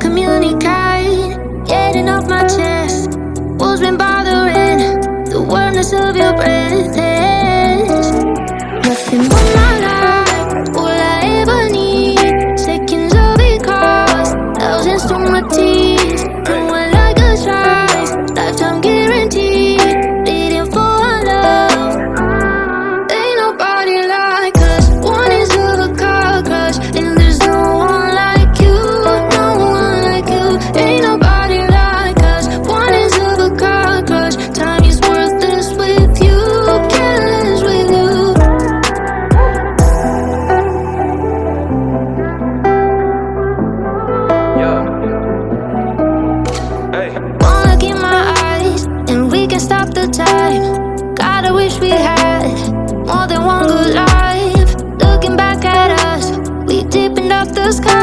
communicate, getting off my chest. What's been bothering the warmness of your breath? Nothing but my life, all I ever need. Seconds of it cost, thousands to my teeth. Going like a slice, lifetime guaranteed. Bleeding for our love. Ain't nobody like us. One is of a car crush, and there's no one like you, no one like you. Ain't nobody like us. One is of a car crush. Time is worthless with you, careless with you. One look in my eyes, and we can stop the time. God, I wish we had more than one good life. Looking back at us, we deepened up the sky.